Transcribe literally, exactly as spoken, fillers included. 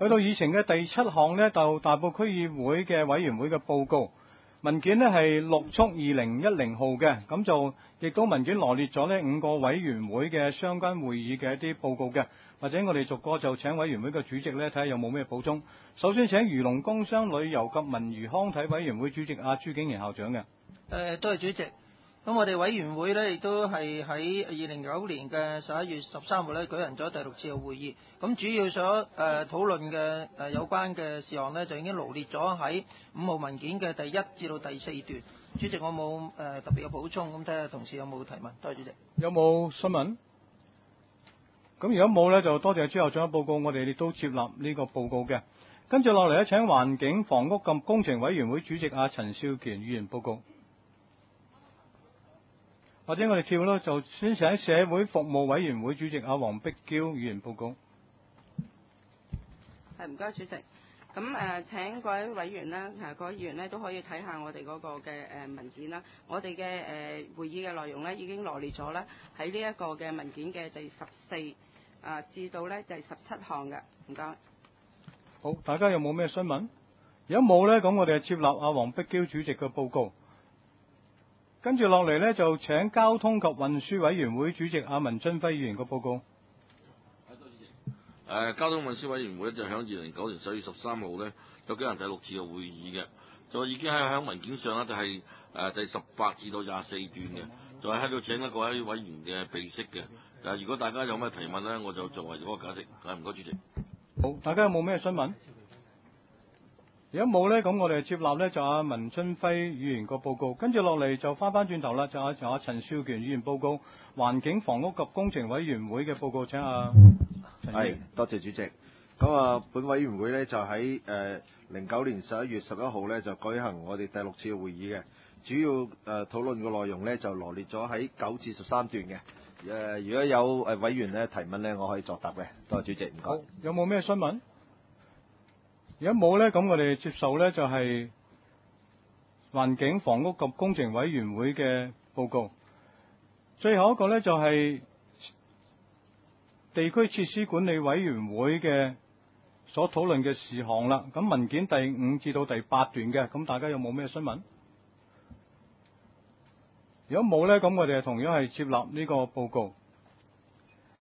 去到議程嘅第七項呢，就大埔區議會嘅委員會嘅報告文件呢係六速二零一零號嘅，咁就亦都文件羅列咗呢五個委員會嘅相關會議嘅一啲報告嘅，或者我哋逐個就請委員會嘅主席呢睇下有冇咩補充。首先請漁農工商旅遊及文娛康體委員會主席阿朱景賢校長嘅。誒、 呃，多謝主席。咁我哋委員會呢亦都係喺二零零九年嘅十一月十三號呢舉行咗第六次嘅會議。咁主要所誒討論嘅誒有關嘅事項呢，就已經羅列咗喺五號文件嘅第一至到第四段。主席，我冇誒、呃、特別嘅補充，咁睇下同事有冇提問。多謝主席。 有冇詢問？咁如果冇呢，就多謝朱校長嘅報告，我哋亦都接納呢個報告嘅。跟住落嚟呢，請環境房屋及工程委員會主席阿陳少權議員報告。或者我哋跳咯，就先請社會服務委員會主席阿黃碧嬌議員報告。 係，唔該主席。咁誒、呃、請各位委員啦，誒各位議員呢都可以睇下我哋嗰個嘅誒文件啦。我哋嘅誒會議嘅內容呢已經羅列咗咧喺呢一個嘅文件嘅第十四啊至到咧第十七項嘅。唔該。 好，大家有冇咩詢問？如果冇呢，咁我哋就接納阿黃碧嬌主席嘅報告。跟住落嚟呢，就請交通及運輸委員會主席阿文津輝議員個報告。 誒、呃，交通運輸委員會就喺二零零九年十一月十三號呢，有舉行第六次嘅會議嘅，就已經喺喺文件上呢，就係、是、誒、呃、第十八至到廿四段嘅，就係喺度請一各位委員嘅備悉嘅。誒，如果大家有咩提問呢，我就作為嗰個解釋。係，唔該主席。 好，大家有冇咩詢問？如果冇呢，咁我哋接納呢就阿文津輝議員個報告，跟住落嚟就翻翻轉頭啦，就阿就阿陳少權議員報告環境房屋及工程委員會嘅報告，請阿陳議員。 係，多謝主席。咁啊，本委員會呢就喺誒零九年十一月十一號呢就舉行我哋第六次嘅會議嘅，主要誒、呃、討論嘅內容呢就羅列咗喺九至十三段嘅。誒、呃，如果有誒委員呢提問呢，我可以作答嘅。多謝主席，唔該。 好，有冇咩詢問？如果冇呢，咁我哋接受呢就係環境房屋及工程委員會嘅報告。最後一個呢，就係地區設施管理委員會嘅所討論嘅事項啦。咁文件第五至到第八段嘅，咁大家有冇咩詢問？如果冇呢，咁我哋同樣係接納呢個報告。